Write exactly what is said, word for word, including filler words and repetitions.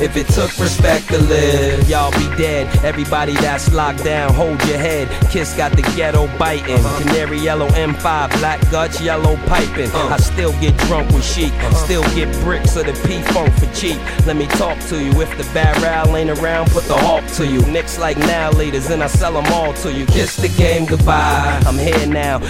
if it took respect to live. Y'all be dead, everybody that's locked down, hold your head. Kiss got the ghetto biting, canary yellow M five, black guts, yellow piping. I still get drunk with chic, still get bricks of the P-Funk for cheap. Let me talk to you, if the barrel ain't around, put the hawk to you. Nicks like now leaders and I sell them all to you. Kiss the game goodbye, I'm here now,